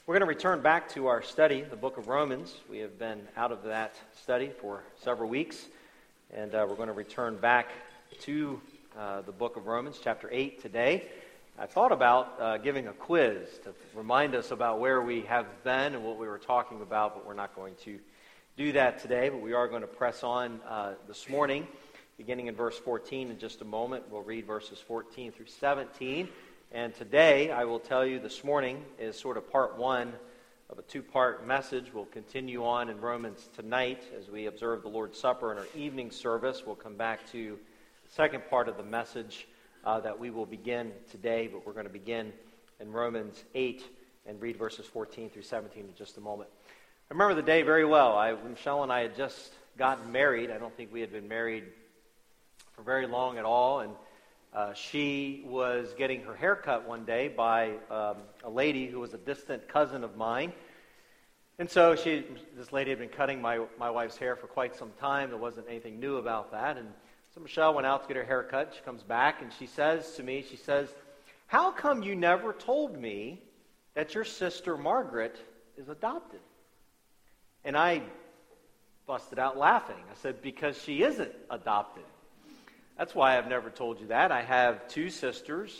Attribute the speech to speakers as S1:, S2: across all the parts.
S1: We're going to return back to our study, the book of Romans. We have been out of that study for several weeks, and we're going to return back to the book of Romans, chapter 8 today. I thought about giving a quiz to remind us about where we have been and what we were talking about, but we're not going to do that today, but we are going to press on this morning, beginning in verse 14 in just a moment. We'll read verses 14 through 17. And today, I will tell you this morning is sort of part one of a two-part message. We'll continue on in Romans tonight as we observe the Lord's Supper in our evening service. We'll come back to the second part of the message that we will begin today, but we're going to begin in Romans 8 and read verses 14 through 17 in just a moment. I remember the day very well. Michelle and I had just gotten married. I don't think we had been married for very long at all, and she was getting her hair cut one day by a lady who was a distant cousin of mine. And so this lady had been cutting my wife's hair for quite some time. There wasn't anything new about that. And so Michelle went out to get her hair cut. She comes back and she says to me, "How come you never told me that your sister Margaret is adopted?" And I busted out laughing. I said, "Because she isn't adopted. That's why I've never told you that. I have two sisters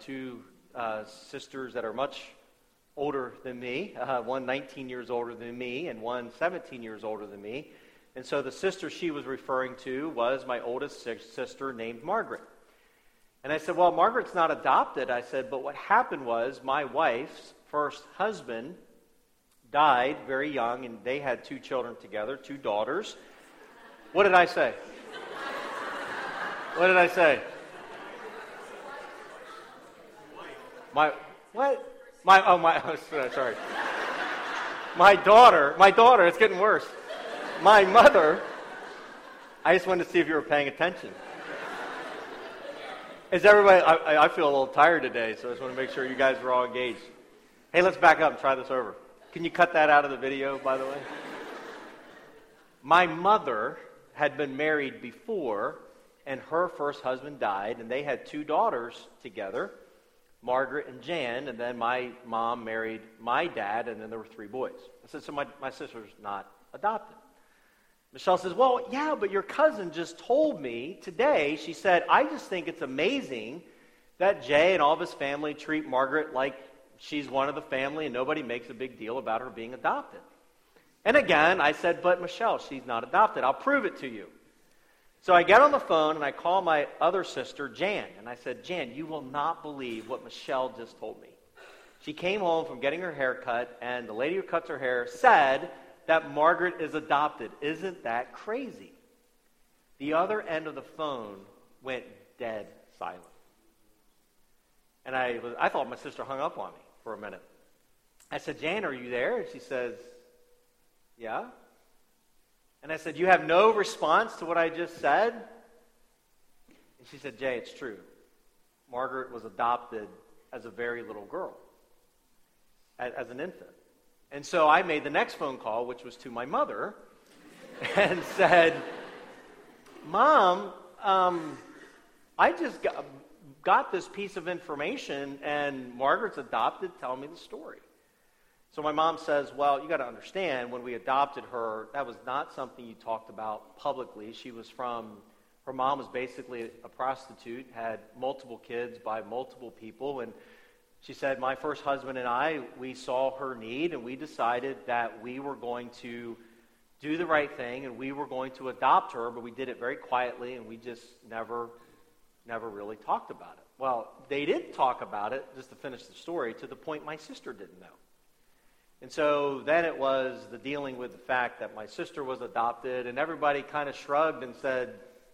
S1: that are much older than me, one 19 years older than me and one 17 years older than me. And so the sister she was referring to was my oldest sister named Margaret." And I said, "Well, Margaret's not adopted." I said, "But what happened was my wife's first husband died very young, and they had two children together, two daughters." What did I say? What did I say? Sorry. My daughter, it's getting worse. My mother, I just wanted to see if you were paying attention. Is everybody, I feel a little tired today, so I just want to make sure you guys are all engaged. Hey, let's back up and try this over. Can you cut that out of the video, by the way? My mother had been married before, and her first husband died, and they had two daughters together, Margaret and Jan, and then my mom married my dad, and then there were three boys. I said, "So my sister's not adopted." Michelle says, "Well, yeah, but your cousin just told me today," she said, "I just think it's amazing that Jay and all of his family treat Margaret like she's one of the family, and nobody makes a big deal about her being adopted." And again, I said, "But Michelle, she's not adopted. I'll prove it to you." So I get on the phone and I call my other sister, Jan, and I said, "Jan, you will not believe what Michelle just told me. She came home from getting her hair cut, and the lady who cuts her hair said that Margaret is adopted. Isn't that crazy?" The other end of the phone went dead silent. And I thought my sister hung up on me for a minute. I said, "Jan, are you there?" And she says, "Yeah." And I said, "You have no response to what I just said?" And she said, "Jay, it's true. Margaret was adopted as a very little girl, as an infant." And so I made the next phone call, which was to my mother, and said, "Mom, I just got this piece of information, and Margaret's adopted. Tell me the story." So my mom says, "Well, you got to understand, when we adopted her, that was not something you talked about publicly. Her mom was basically a prostitute, had multiple kids by multiple people, and she said, my first husband and I, we saw her need, and we decided that we were going to do the right thing, and we were going to adopt her, but we did it very quietly, and we just never really talked about it." Well, they did talk about it, just to finish the story, to the point my sister didn't know. And so then it was the dealing with the fact that my sister was adopted, and everybody kind of shrugged and said,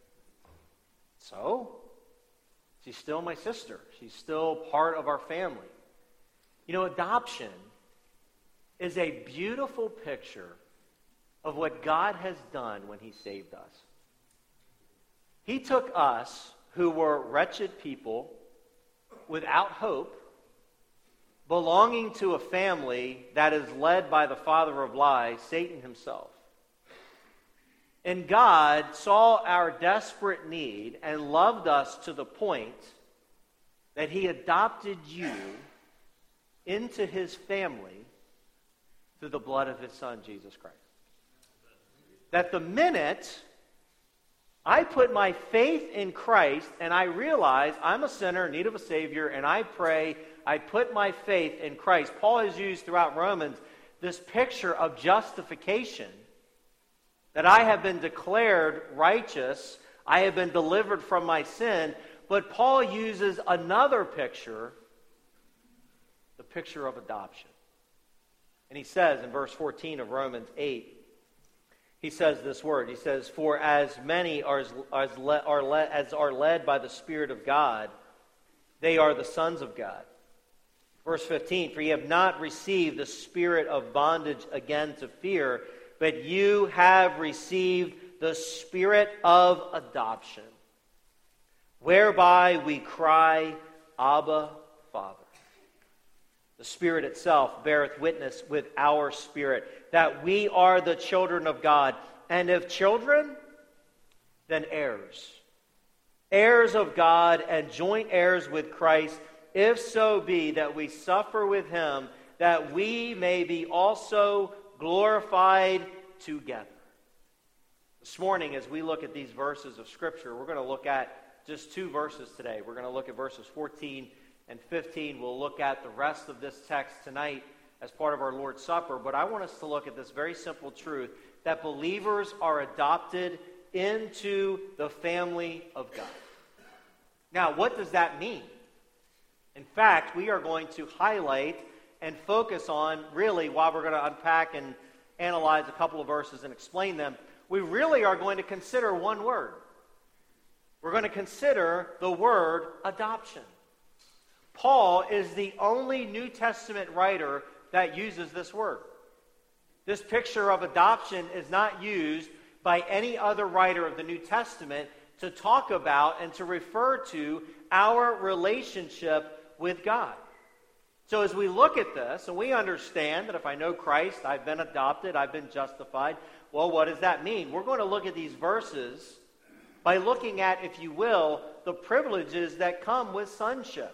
S1: "So? She's still my sister. She's still part of our family." You know, adoption is a beautiful picture of what God has done when He saved us. He took us, who were wretched people, without hope, belonging to a family that is led by the father of lies, Satan himself. And God saw our desperate need and loved us to the point that He adopted you into His family through the blood of his Son, Jesus Christ. That the minute I put my faith in Christ and I realize I'm a sinner in need of a Savior, and I pray, I put my faith in Christ. Paul has used throughout Romans this picture of justification, that I have been declared righteous, I have been delivered from my sin. But Paul uses another picture, the picture of adoption. And he says in verse 14 of Romans 8, he says this word. He says, "For as many are led by the Spirit of God, they are the sons of God." Verse 15, "For ye have not received the spirit of bondage again to fear, but you have received the Spirit of adoption, whereby we cry, Abba, Father." The Spirit itself beareth witness with our spirit that we are the children of God. And if children, then heirs. Heirs of God and joint heirs with Christ, if so be that we suffer with him, that we may be also glorified together. This morning, as we look at these verses of Scripture, we're going to look at just two verses today. We're going to look at verses 14 and 15. We'll look at the rest of this text tonight as part of our Lord's Supper. But I want us to look at this very simple truth, that believers are adopted into the family of God. Now, what does that mean? In fact, we are going to highlight and focus on, really, while we're going to unpack and analyze a couple of verses and explain them, we really are going to consider one word. We're going to consider the word adoption. Paul is the only New Testament writer that uses this word. This picture of adoption is not used by any other writer of the New Testament to talk about and to refer to our relationship with God. So as we look at this, and we understand that if I know Christ, I've been adopted, I've been justified, well, what does that mean? We're going to look at these verses by looking at, if you will, the privileges that come with sonship.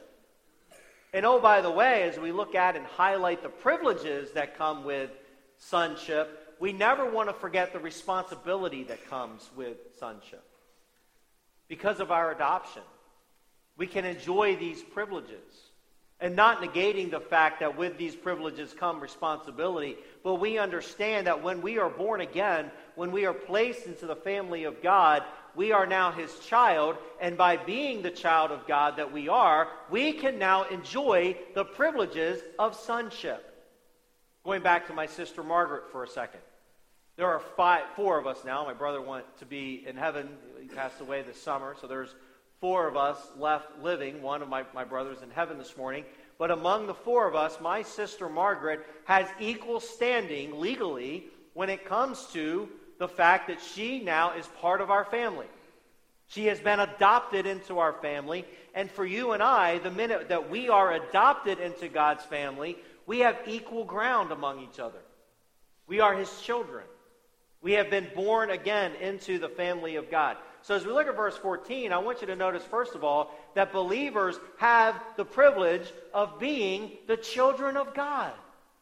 S1: And oh, by the way, as we look at and highlight the privileges that come with sonship, we never want to forget the responsibility that comes with sonship. Because of our adoption, we can enjoy these privileges. And not negating the fact that with these privileges come responsibility, but we understand that when we are born again, when we are placed into the family of God, we are now his child, and by being the child of God that we are, we can now enjoy the privileges of sonship. Going back to my sister Margaret for a second. There are four of us now. My brother went to be in heaven. He passed away this summer, so there's four of us left living. One of my brothers in heaven this morning. But among the four of us, my sister Margaret has equal standing legally when it comes to the fact that she now is part of our family. She has been adopted into our family. And for you and I, the minute that we are adopted into God's family, we have equal ground among each other. We are his children. We have been born again into the family of God. So as we look at verse 14, I want you to notice, first of all, that believers have the privilege of being the children of God.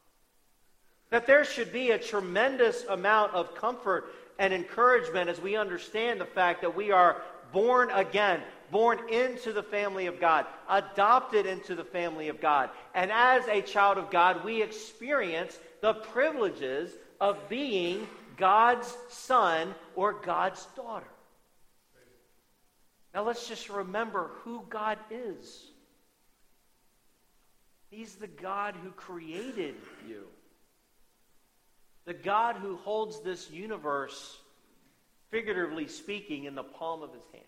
S1: That there should be a tremendous amount of comfort and encouragement as we understand the fact that we are born again, born into the family of God, adopted into the family of God. And as a child of God, we experience the privileges of being God's son or God's daughter. Now let's just remember who God is. He's the God who created you. The God who holds this universe, figuratively speaking, in the palm of his hand.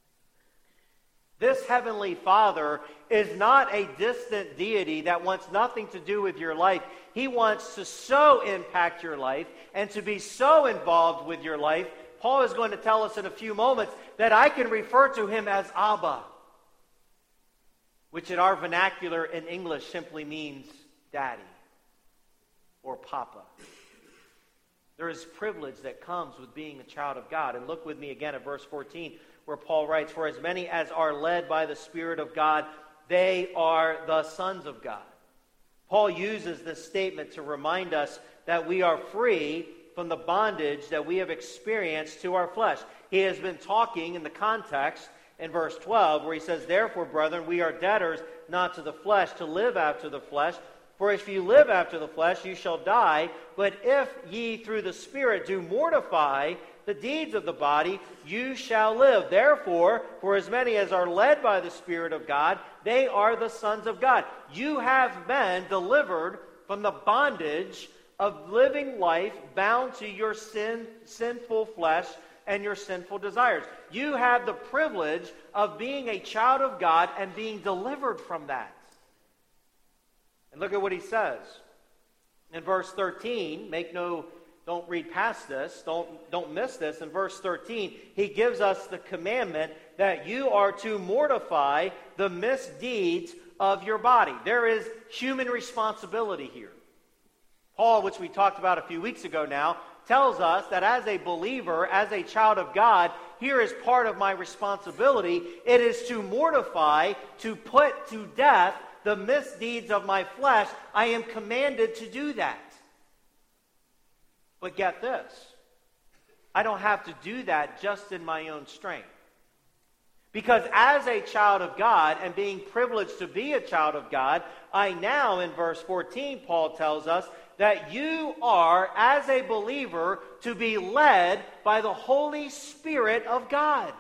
S1: This Heavenly Father is not a distant deity that wants nothing to do with your life. He wants to so impact your life and to be so involved with your life. Paul is going to tell us in a few moments that I can refer to him as Abba, which in our vernacular in English simply means daddy or papa. There is privilege that comes with being a child of God. And look with me again at verse 14, where Paul writes, "For as many as are led by the Spirit of God, they are the sons of God." Paul uses this statement to remind us that we are free from the bondage that we have experienced to our flesh. He has been talking in the context in verse 12 where he says, "Therefore, brethren, we are debtors not to the flesh, to live after the flesh. For if you live after the flesh, you shall die. But if ye through the Spirit do mortify the deeds of the body, you shall live. Therefore, for as many as are led by the Spirit of God, they are the sons of God." You have been delivered from the bondage of living life bound to your sinful flesh and your sinful desires. You have the privilege of being a child of God and being delivered from that. And look at what he says. In verse 13, don't read past this, don't miss this. In verse 13, he gives us the commandment that you are to mortify the misdeeds of your body. There is human responsibility here. Paul, which we talked about a few weeks ago now, tells us that as a believer, as a child of God, here is part of my responsibility. It is to mortify, to put to death the misdeeds of my flesh. I am commanded to do that. But get this, I don't have to do that just in my own strength. Because as a child of God and being privileged to be a child of God, I now, in verse 14, Paul tells us that you are, as a believer, to be led by the Holy Spirit of God.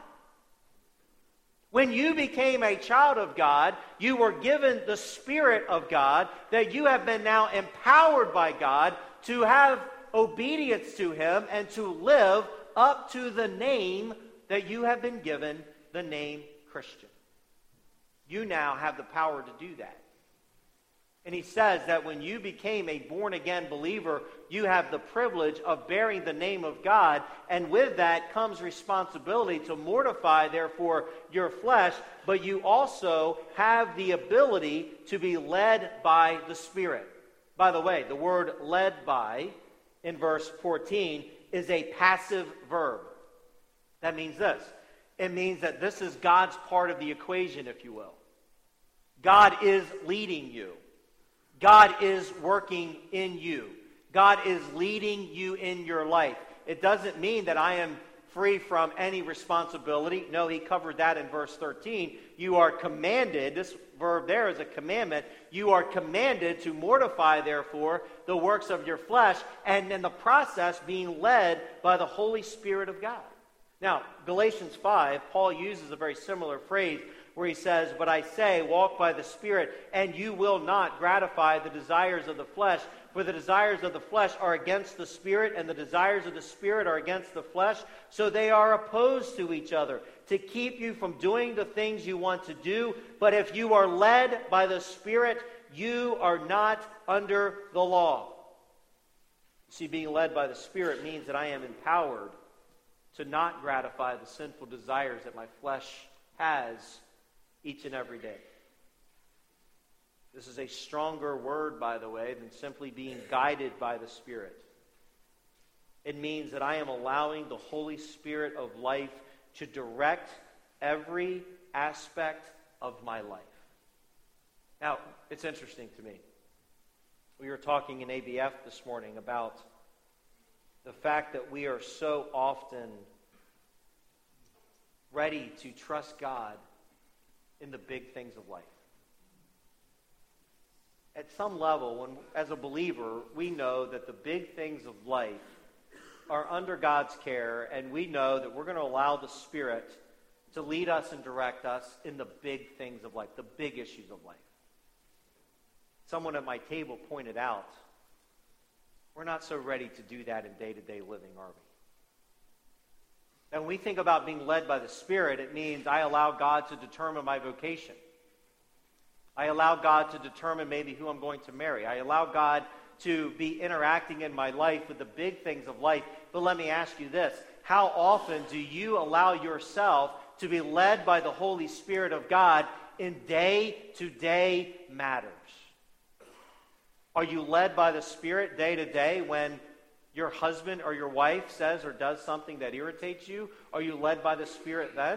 S1: When you became a child of God, you were given the Spirit of God, that you have been now empowered by God to have obedience to Him and to live up to the name that you have been given, the name Christian. You now have the power to do that. And he says that when you became a born-again believer, you have the privilege of bearing the name of God, and with that comes responsibility to mortify, therefore, your flesh, but you also have the ability to be led by the Spirit. By the way, the word led by, in verse 14, is a passive verb. That means this. It means that this is God's part of the equation, if you will. God is leading you. God is working in you. God is leading you in your life. It doesn't mean that I am free from any responsibility. No, he covered that in verse 13. You are commanded, this verb there is a commandment, you are commanded to mortify, therefore, the works of your flesh, and in the process being led by the Holy Spirit of God. Now, Galatians 5, Paul uses a very similar phrase where he says, "But I say, walk by the Spirit, and you will not gratify the desires of the flesh. For the desires of the flesh are against the Spirit, and the desires of the Spirit are against the flesh. So they are opposed to each other, to keep you from doing the things you want to do. But if you are led by the Spirit, you are not under the law." See, being led by the Spirit means that I am empowered to not gratify the sinful desires that my flesh has each and every day. This is a stronger word, by the way, than simply being guided by the Spirit. It means that I am allowing the Holy Spirit of life to direct every aspect of my life. Now, it's interesting to me. We were talking in ABF this morning about the fact that we are so often ready to trust God in the big things of life. At some level, as a believer, we know that the big things of life are under God's care, and we know that we're going to allow the Spirit to lead us and direct us in the big things of life, the big issues of life. Someone at my table pointed out, we're not so ready to do that in day-to-day living, are we? And when we think about being led by the Spirit, it means I allow God to determine my vocation. I allow God to determine maybe who I'm going to marry. I allow God to be interacting in my life with the big things of life. But let me ask you this. How often do you allow yourself to be led by the Holy Spirit of God in day-to-day matters? Are you led by the Spirit day to day when your husband or your wife says or does something that irritates you? Are you led by the Spirit then?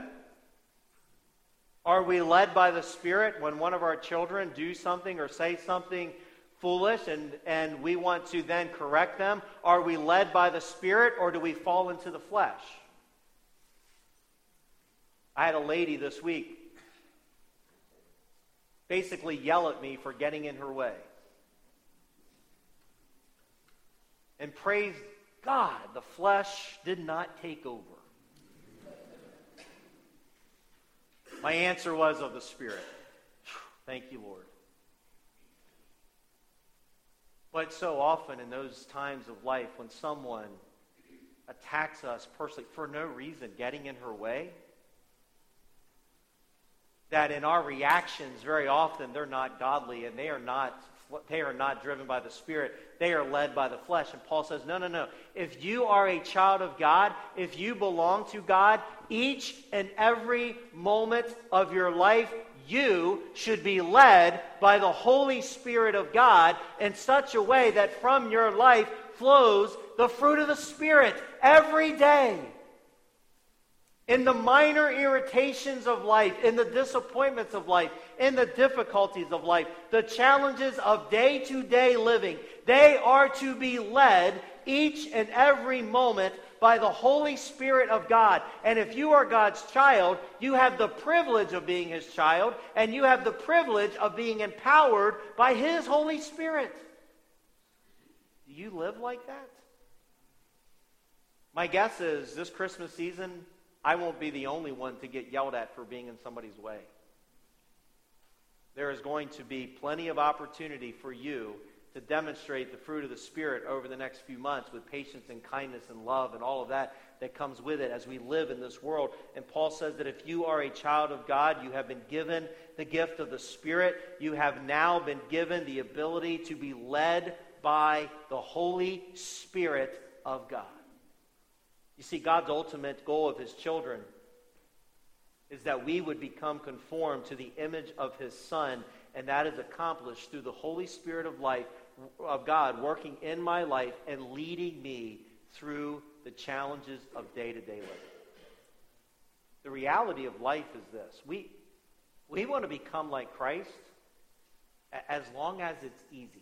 S1: Are we led by the Spirit when one of our children do something or say something foolish and we want to then correct them? Are we led by the Spirit, or do we fall into the flesh? I had a lady this week basically yell at me for getting in her way. And praise God, the flesh did not take over. My answer was of the Spirit. Thank you, Lord. But so often in those times of life when someone attacks us personally for no reason, getting in her way, that in our reactions very often they're not godly and they are not driven by the Spirit. They are led by the flesh. And Paul says, no. If you are a child of God, if you belong to God, each and every moment of your life, you should be led by the Holy Spirit of God in such a way that from your life flows the fruit of the Spirit every day. In the minor irritations of life, in the disappointments of life, in the difficulties of life, the challenges of day-to-day living, they are to be led each and every moment by the Holy Spirit of God. And if you are God's child, you have the privilege of being His child, and you have the privilege of being empowered by His Holy Spirit. Do you live like that? My guess is this Christmas season, I won't be the only one to get yelled at for being in somebody's way. There is going to be plenty of opportunity for you to demonstrate the fruit of the Spirit over the next few months with patience and kindness and love and all of that comes with it as we live in this world. And Paul says that if you are a child of God, you have been given the gift of the Spirit. You have now been given the ability to be led by the Holy Spirit of God. You see, God's ultimate goal of His children is that we would become conformed to the image of His Son, and that is accomplished through the Holy Spirit of life, of God working in my life and leading me through the challenges of day-to-day living. The reality of life is this. We want to become like Christ as long as it's easy.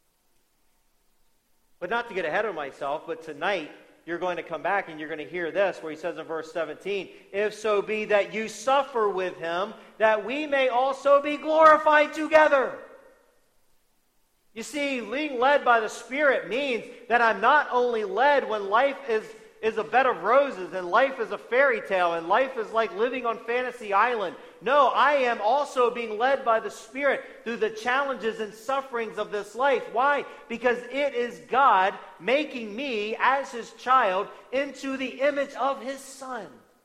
S1: But not to get ahead of myself, but tonight you're going to come back and you're going to hear this, where he says in verse 17, if so be that you suffer with him, that we may also be glorified together. You see, being led by the Spirit means that I'm not only led when life is a bed of roses and life is a fairy tale and life is like living on Fantasy Island. No, I am also being led by the Spirit through the challenges and sufferings of this life. Why? Because it is God making me, as His child, into the image of His Son.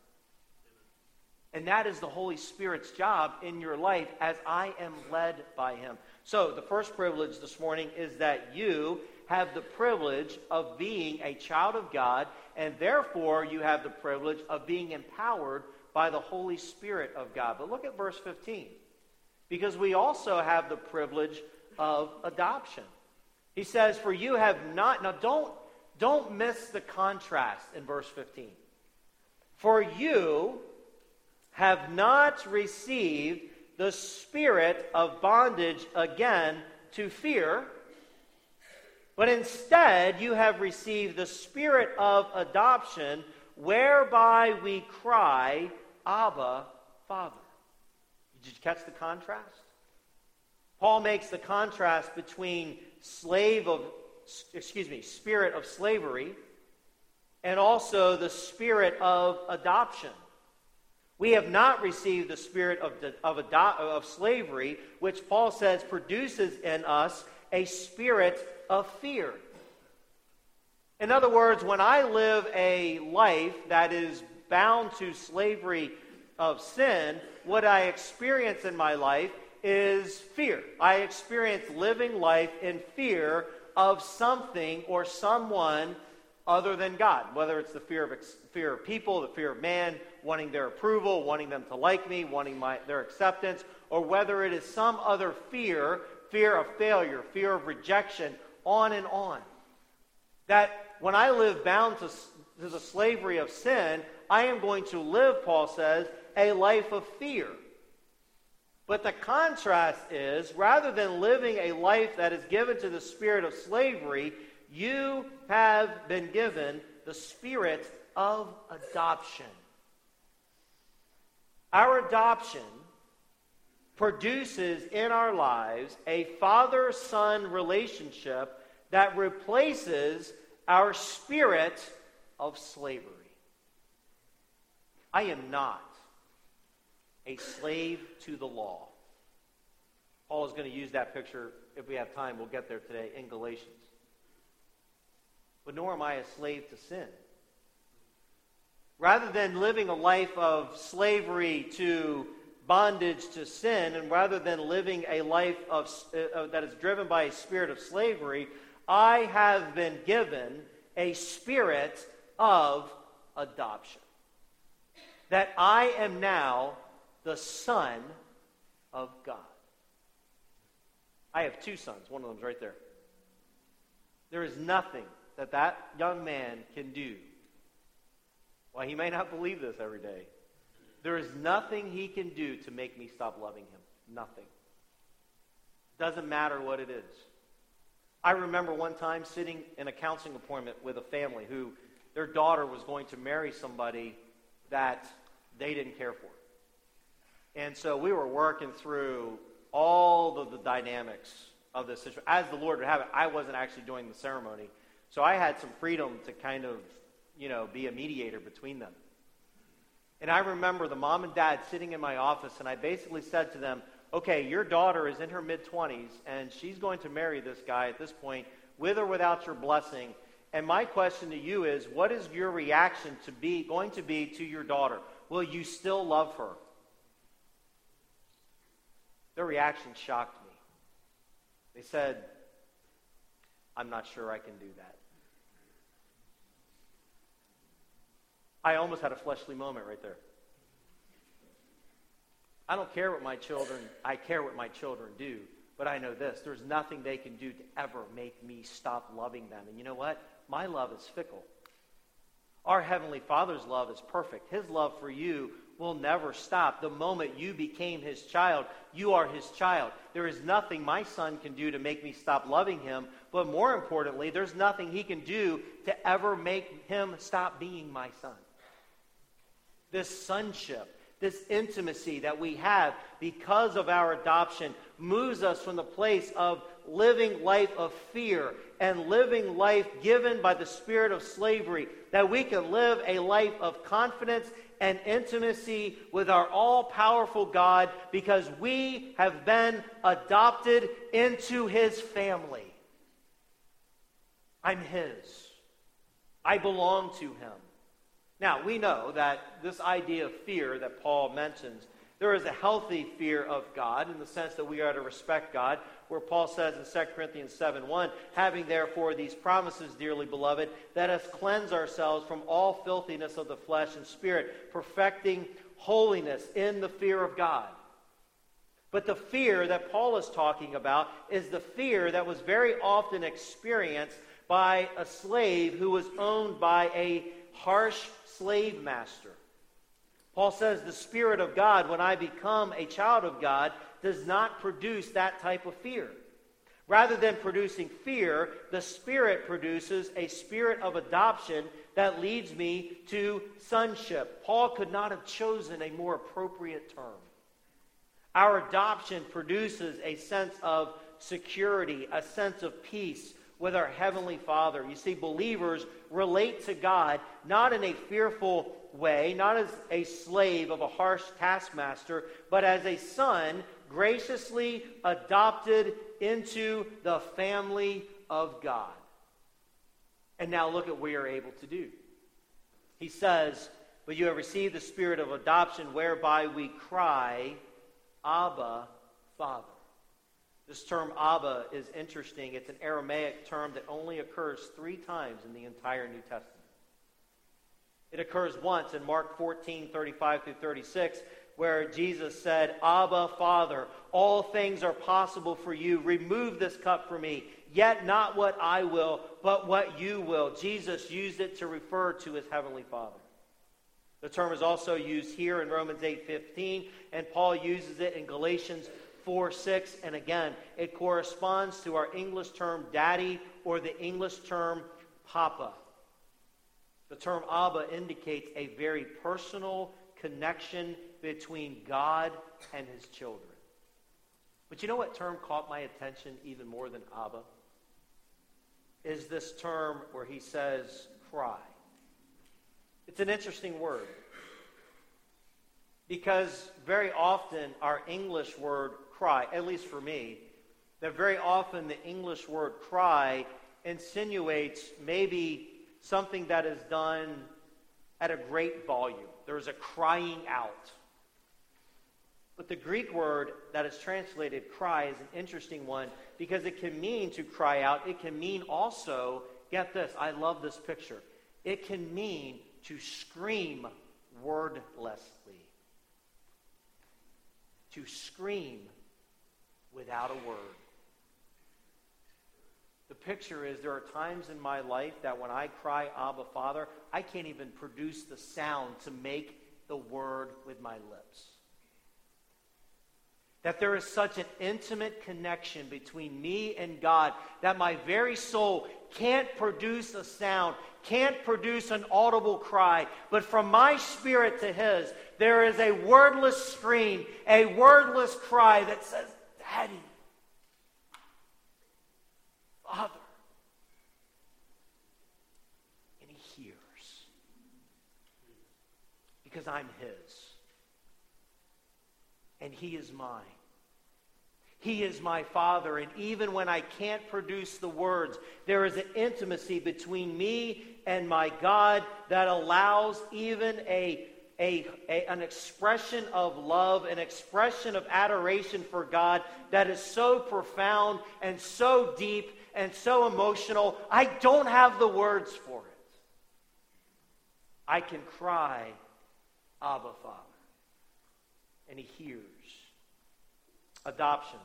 S1: And that is the Holy Spirit's job in your life as I am led by Him. So, the first privilege this morning is that you have the privilege of being a child of God, and therefore you have the privilege of being empowered by the Holy Spirit of God. But look at verse 15. Because we also have the privilege of adoption. He says, for you have not... Now don't miss the contrast in verse 15. For you have not received the spirit of bondage again to fear, but instead you have received the spirit of adoption, whereby we cry, Abba, Father. Did you catch the contrast? Paul makes the contrast between spirit of slavery and also the spirit of adoption. We have not received the spirit of slavery, which Paul says produces in us a spirit of fear. In other words, when I live a life that is bound to slavery of sin, what I experience in my life is fear. I experience living life in fear of something or someone other than God, whether it's the fear of people, the fear of man, wanting their approval, wanting them to like me, wanting their acceptance, or whether it is some other fear of failure, fear of rejection, on and on. That when I live bound to the slavery of sin, I am going to live, Paul says, a life of fear. But the contrast is, rather than living a life that is given to the spirit of slavery, you have been given the spirit of adoption. Our adoption produces in our lives a father-son relationship that replaces our spirit of slavery. I am not a slave to the law. Paul is going to use that picture, if we have time, we'll get there today, in Galatians. But nor am I a slave to sin. Rather than living a life of slavery to bondage to sin, and rather than living a life that is driven by a spirit of slavery, I have been given a spirit of adoption. That I am now the son of God. I have two sons. One of them's right there. There is nothing that young man can do. Well, he may not believe this every day. There is nothing he can do to make me stop loving him. Nothing. Doesn't matter what it is. I remember one time sitting in a counseling appointment with a family who their daughter was going to marry somebody that they didn't care for. And so we were working through all of the dynamics of this situation. As the Lord would have it, I wasn't actually doing the ceremony. So I had some freedom to kind of, be a mediator between them. And I remember the mom and dad sitting in my office, and I basically said to them, okay, your daughter is in her mid-20s, and she's going to marry this guy at this point, with or without your blessing. And my question to you is, what is your reaction going to be to your daughter? Will you still love her? Their reaction shocked me. They said, I'm not sure I can do that. I almost had a fleshly moment right there. I don't care what my children, I care what my children do, but I know this, there's nothing they can do to ever make me stop loving them. And you know what? My love is fickle. Our Heavenly Father's love is perfect. His love for you will never stop. The moment you became His child, you are His child. There is nothing my son can do to make me stop loving him, but more importantly, there's nothing he can do to ever make him stop being my son. This sonship, this intimacy that we have because of our adoption moves us from the place of living life of fear and living life given by the spirit of slavery, that we can live a life of confidence and intimacy with our all-powerful God because we have been adopted into His family. I'm His. I belong to Him. Now, we know that this idea of fear that Paul mentions, there is a healthy fear of God in the sense that we are to respect God, where Paul says in 2 Corinthians 7:1, having therefore these promises, dearly beloved, let us cleanse ourselves from all filthiness of the flesh and spirit, perfecting holiness in the fear of God. But the fear that Paul is talking about is the fear that was very often experienced by a slave who was owned by a harsh slave master. Paul says the Spirit of God, when I become a child of God, does not produce that type of fear. Rather than producing fear, the Spirit produces a spirit of adoption that leads me to sonship. Paul could not have chosen a more appropriate term. Our adoption produces a sense of security, a sense of peace with our Heavenly Father. You see, believers relate to God not in a fearful way, not as a slave of a harsh taskmaster, but as a son graciously adopted into the family of God. And now look at what we are able to do. He says, but you have received the spirit of adoption whereby we cry, Abba, Father. This term Abba is interesting. It's an Aramaic term that only occurs 3 times in the entire New Testament. It occurs once in Mark 14:35-36, where Jesus said, Abba, Father, all things are possible for you. Remove this cup from me. Yet not what I will, but what you will. Jesus used it to refer to His Heavenly Father. The term is also used here in Romans 8:15, and Paul uses it in Galatians 4:6, and again, it corresponds to our English term daddy or the English term papa. The term Abba indicates a very personal connection between God and his children. But you know what term caught my attention even more than Abba? Is this term where he says cry. It's an interesting word, because very often our English word cry, at least for me, that very often the English word cry insinuates maybe something that is done at a great volume. There's a crying out. But the Greek word that is translated cry is an interesting one, because it can mean to cry out. It can mean also, get this, I love this picture. It can mean to scream wordlessly. To scream without a word. The picture is, there are times in my life that when I cry, Abba, Father, I can't even produce the sound to make the word with my lips. That there is such an intimate connection between me and God that my very soul can't produce a sound, can't produce an audible cry. But from my spirit to his, there is a wordless scream, a wordless cry that says, Daddy, Father. And he hears. Because I'm his. And he is mine. He is my Father, and even when I can't produce the words, there is an intimacy between me and my God that allows even an expression of love, an expression of adoration for God that is so profound and so deep and so emotional. I don't have the words for it. I can cry, Abba, Father, and he hears. Adoption.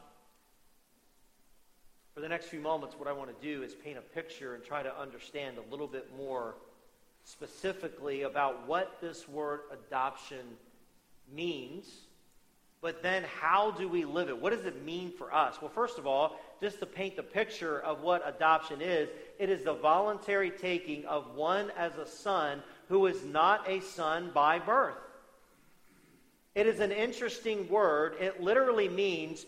S1: For the next few moments, what I want to do is paint a picture and try to understand a little bit more specifically about what this word adoption means, but then how do we live it? What does it mean for us? Well, first of all, just to paint the picture of what adoption is, it is the voluntary taking of one as a son who is not a son by birth. It is an interesting word. It literally means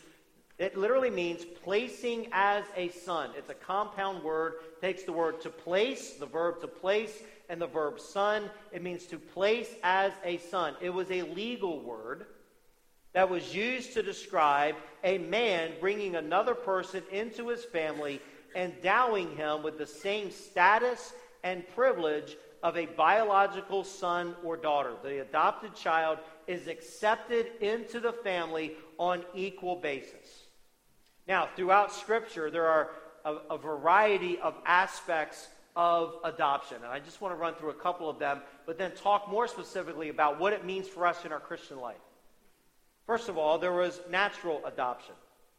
S1: placing as a son. It's a compound word. It takes the word to place, the verb to place, and the verb son. It means to place as a son. It was a legal word that was used to describe a man bringing another person into his family, endowing him with the same status and privilege of a biological son or daughter. The adopted child is accepted into the family on equal basis. Now, throughout Scripture, there are a variety of aspects of adoption, and I just want to run through a couple of them, but then talk more specifically about what it means for us in our Christian life. First of all, there was natural adoption.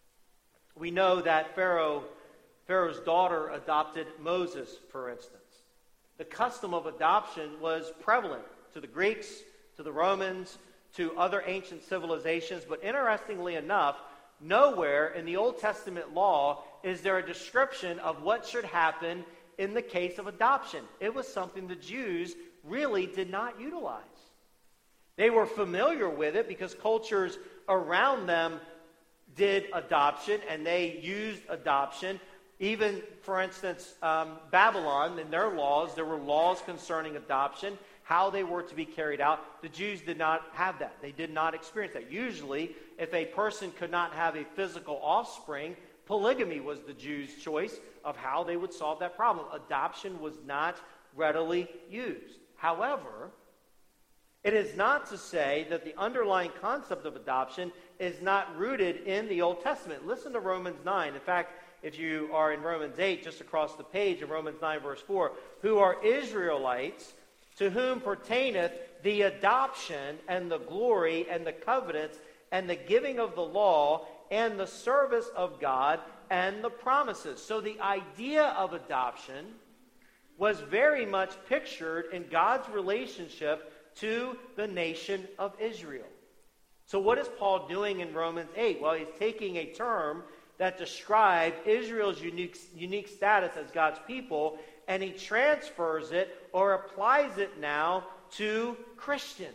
S1: We know that Pharaoh's daughter adopted Moses, for instance. The custom of adoption was prevalent to the Greeks, to the Romans, to other ancient civilizations. But interestingly enough, nowhere in the Old Testament law is there a description of what should happen in the case of adoption. It was something the Jews really did not utilize. They were familiar with it because cultures around them did adoption, and they used adoption. Even, for instance, Babylon, in their laws, there were laws concerning adoption, how they were to be carried out. The Jews did not have that. They did not experience that. Usually, if a person could not have a physical offspring, polygamy was the Jews' choice of how they would solve that problem. Adoption was not readily used. However, it is not to say that the underlying concept of adoption is not rooted in the Old Testament. Listen to Romans 9. In fact, if you are in Romans 8, just across the page of Romans 9, verse 4, who are Israelites, to whom pertaineth the adoption and the glory and the covenants and the giving of the law and the service of God and the promises. So the idea of adoption was very much pictured in God's relationship to the nation of Israel. So what is Paul doing in Romans 8? Well, he's taking a term that described Israel's unique status as God's people, and he transfers it or applies it now to Christians.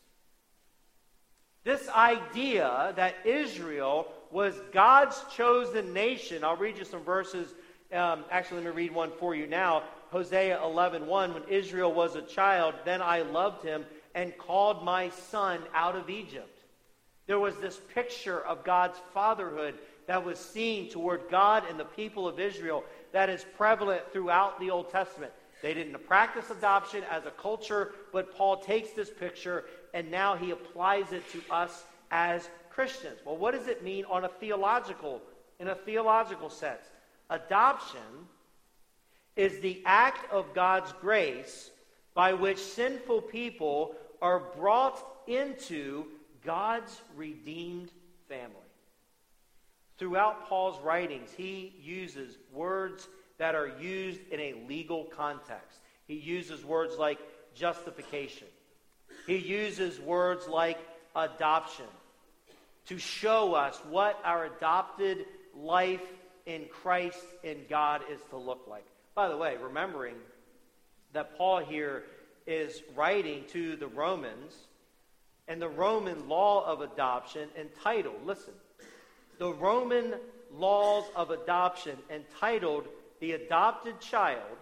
S1: This idea that Israel was God's chosen nation. I'll read you some verses. Actually, let me read one for you now. Hosea 11:1, when Israel was a child, then I loved him and called my son out of Egypt. There was this picture of God's fatherhood that was seen toward God and the people of Israel that is prevalent throughout the Old Testament. They didn't practice adoption as a culture, but Paul takes this picture and now he applies it to us as Christians. Well, what does it mean in a theological sense? Adoption is the act of God's grace by which sinful people are brought into God's redeemed family. Throughout Paul's writings, he uses words that are used in a legal context. He uses words like justification. He uses words like adoption to show us what our adopted life in Christ in God is to look like. By the way, remembering that Paul here is writing to the Romans, and the Roman law of adoption entitled, listen, the Roman laws of adoption entitled the adopted child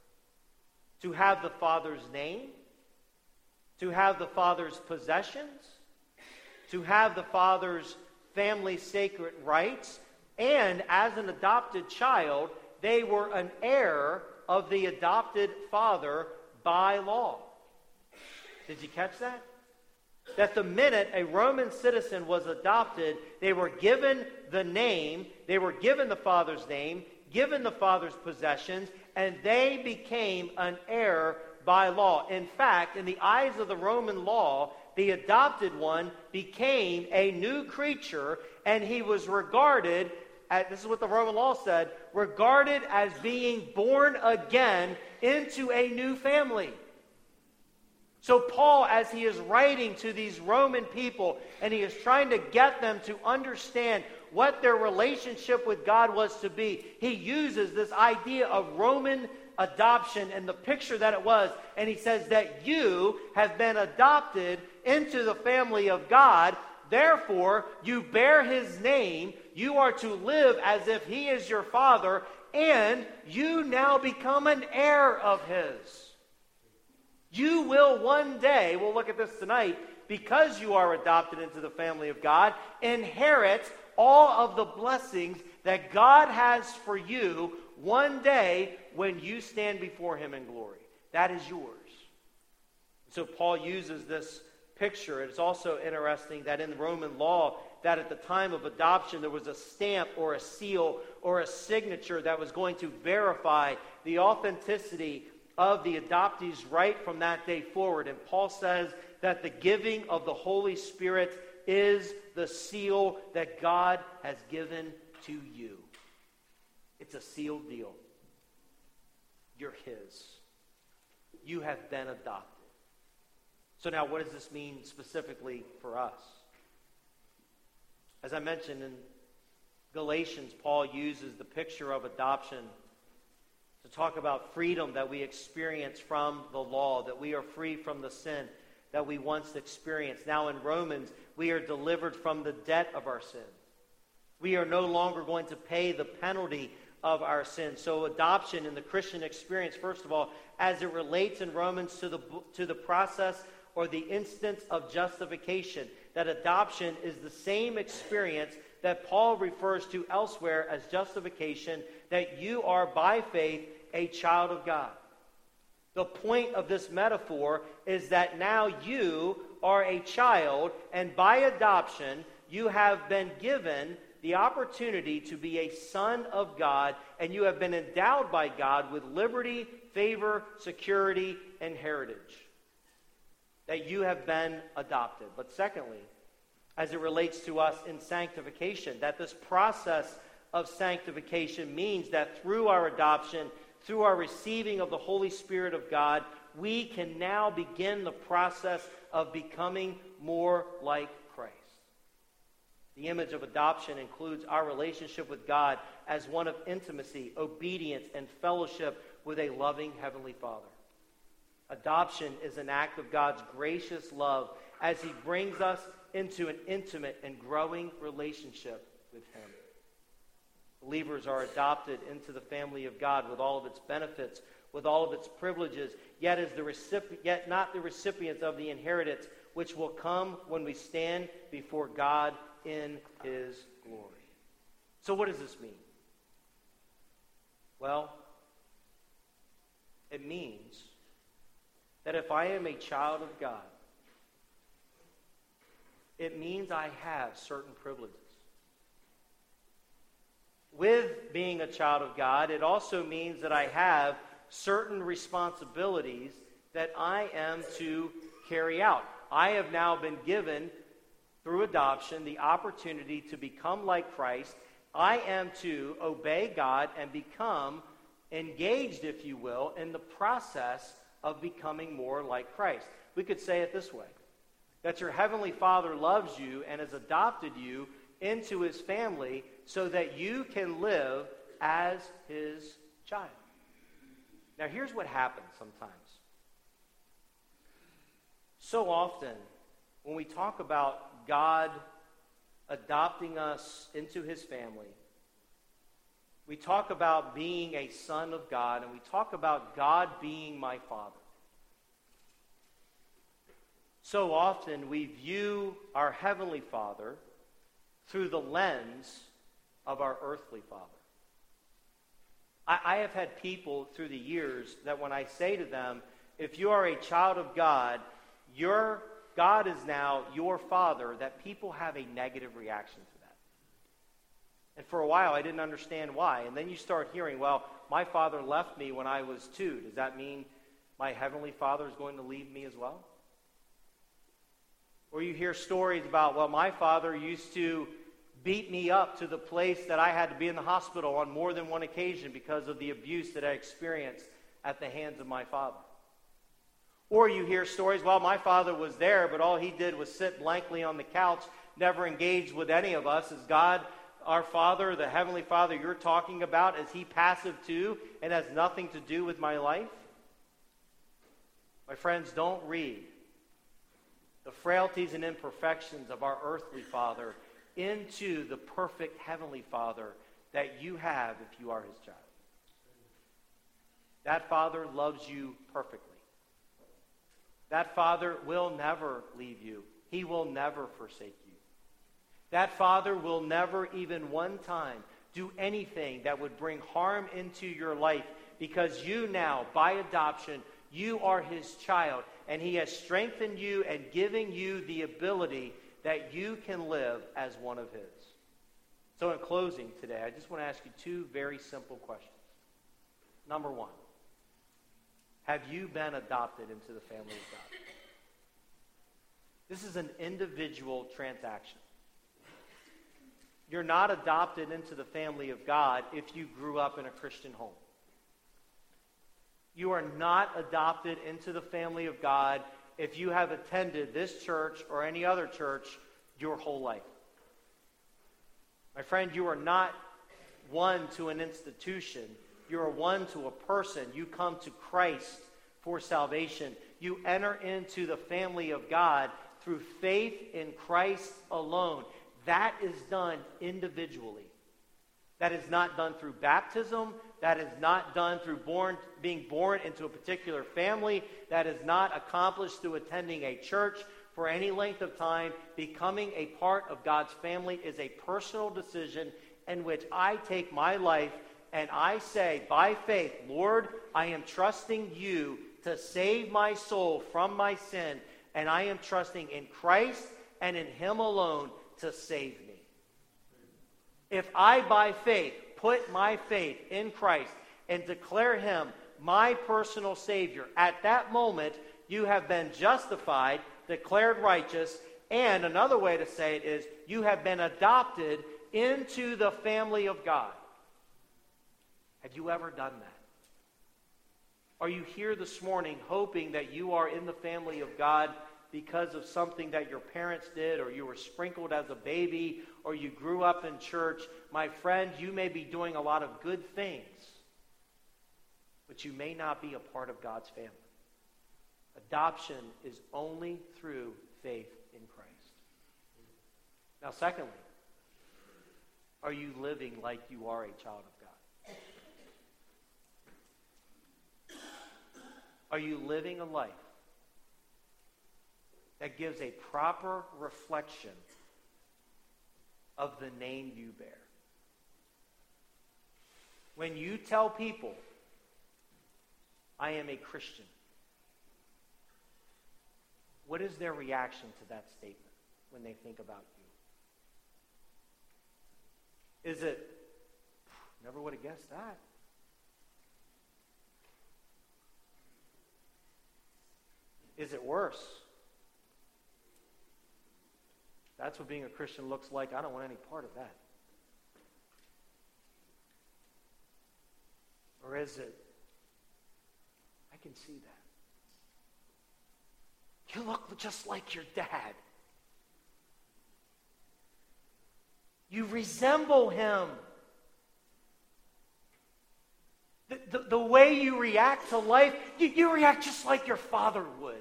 S1: to have the father's name, to have the father's possessions, to have the father's family sacred rights, and as an adopted child, they were an heir of the adopted father by law. Did you catch that? That the minute a Roman citizen was adopted, they were given the name, they were given the father's name, given the father's possessions, and they became an heir by law. In fact, in the eyes of the Roman law, the adopted one became a new creature, and he was regarded, this is what the Roman law said, regarded as being born again into a new family. So Paul, as he is writing to these Roman people, and he is trying to get them to understand what their relationship with God was to be, he uses this idea of Roman adoption and the picture that it was, and he says that you have been adopted into the family of God, therefore you bear his name, you are to live as if he is your father, and you now become an heir of his. You will one day, we'll look at this tonight, because you are adopted into the family of God, inherit all of the blessings that God has for you one day when you stand before him in glory. That is yours. So Paul uses this picture. It's also interesting that in the Roman law, that at the time of adoption, there was a stamp or a seal or a signature that was going to verify the authenticity of the adoptees right from that day forward. And Paul says that the giving of the Holy Spirit is the seal that God has given to you. It's a sealed deal. You're his. You have been adopted. So now what does this mean specifically for us? As I mentioned in Galatians, Paul uses the picture of adoption to talk about freedom that we experience from the law, that we are free from the sin that we once experienced. Now in Romans, we are delivered from the debt of our sin. We are no longer going to pay the penalty of our sin. So adoption in the Christian experience, first of all, as it relates in Romans to the process or the instance of justification, that adoption is the same experience that Paul refers to elsewhere as justification, that you are by faith a child of God. The point of this metaphor is that now you are a child, and by adoption, you have been given the opportunity to be a son of God, and you have been endowed by God with liberty, favor, security, and heritage. That you have been adopted. But secondly, as it relates to us in sanctification, that this process of sanctification means that through our adoption, through our receiving of the Holy Spirit of God, we can now begin the process of becoming more like Christ. The image of adoption includes our relationship with God as one of intimacy, obedience, and fellowship with a loving Heavenly Father. Adoption is an act of God's gracious love as He brings us into an intimate and growing relationship with Him. Believers are adopted into the family of God with all of its benefits, with all of its privileges, yet not the recipients of the inheritance which will come when we stand before God in His glory. So what does this mean? Well, it means that if I am a child of God, it means I have certain privileges. With being a child of God, it also means that I have certain responsibilities that I am to carry out. I have now been given, through adoption, the opportunity to become like Christ. I am to obey God and become engaged, if you will, in the process of becoming more like Christ. We could say it this way, that your Heavenly Father loves you and has adopted you into His family so that you can live as His child. Now, here's what happens sometimes. So often, when we talk about God adopting us into His family, we talk about being a son of God, and we talk about God being my Father. So often, we view our Heavenly Father through the lens of our earthly father. I have had people through the years that when I say to them, if you are a child of God, your God is now your father, that people have a negative reaction to that. And for a while, I didn't understand why. And then you start hearing, well, my father left me when I was 2. Does that mean my Heavenly Father is going to leave me as well? Or you hear stories about, well, my father used to beat me up to the place that I had to be in the hospital on more than one occasion because of the abuse that I experienced at the hands of my father. Or you hear stories, well, my father was there, but all he did was sit blankly on the couch, never engaged with any of us. Is God, our Father, the Heavenly Father you're talking about, is He passive too and has nothing to do with my life? My friends, don't read the frailties and imperfections of our earthly father into the perfect Heavenly Father that you have if you are His child. That Father loves you perfectly. That Father will never leave you. He will never forsake you. That Father will never even one time do anything that would bring harm into your life, because you now, by adoption, you are His child, and He has strengthened you and given you the ability that you can live as one of His. So in closing today, I just want to ask you 2 very simple questions. Number 1, have you been adopted into the family of God? This is an individual transaction. You're not adopted into the family of God if you grew up in a Christian home. You are not adopted into the family of God if you have attended this church or any other church your whole life. My friend, you are not one to an institution. You are one to a person. You come to Christ for salvation. You enter into the family of God through faith in Christ alone. That is done individually. That is not done through baptism. That is not done through being born into a particular family. That is not accomplished through attending a church for any length of time. Becoming a part of God's family is a personal decision in which I take my life and I say, by faith, Lord, I am trusting you to save my soul from my sin, and I am trusting in Christ and in Him alone to save me. If I, by faith, put my faith in Christ and declare Him my personal Savior, at that moment, you have been justified, declared righteous, and another way to say it is, you have been adopted into the family of God. Have you ever done that? Are you here this morning hoping that you are in the family of God because of something that your parents did, or you were sprinkled as a baby, or you grew up in church? My friend, you may be doing a lot of good things, but you may not be a part of God's family. Adoption is only through faith in Christ. Now, secondly, are you living like you are a child of God? Are you living a life that gives a proper reflection of the name you bear? When you tell people, I am a Christian, what is their reaction to that statement when they think about you? Is it, never would have guessed that? Is it worse? That's what being a Christian looks like. I don't want any part of that. Or is it, I can see that. You look just like your dad. You resemble him. The way you react to life, you react just like your father would.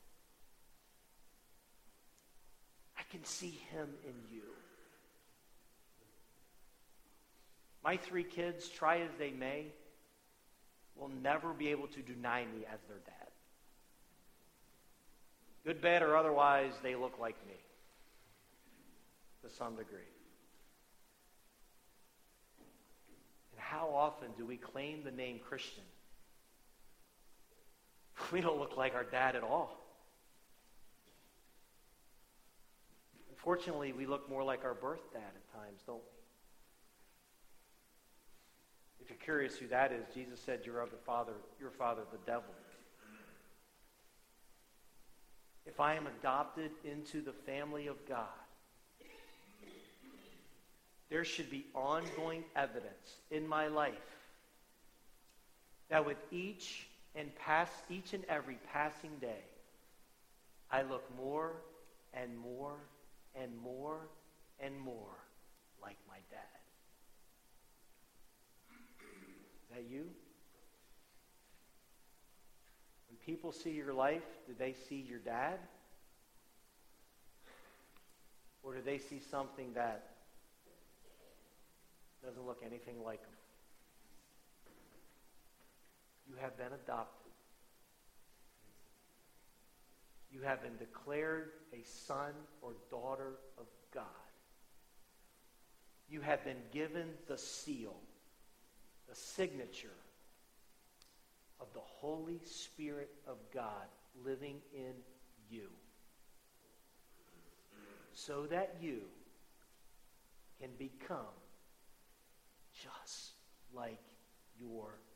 S1: I can see him in you. My 3 kids, try as they may, will never be able to deny me as their dad. Good, bad, or otherwise, they look like me to some degree. And how often do we claim the name Christian? We don't look like our dad at all. Unfortunately, we look more like our birth dad at times, don't we? If you're curious who that is, Jesus said you're of your father, the devil. If I am adopted into the family of God, there should be ongoing evidence in my life that with each and every passing day, I look more and more and more and more like my dad. Is that you? When people see your life, do they see your dad? Or do they see something that doesn't look anything like him? You have been adopted. You have been declared a son or daughter of God. You have been given the seal, the signature of the Holy Spirit of God living in you, so that you can become just like your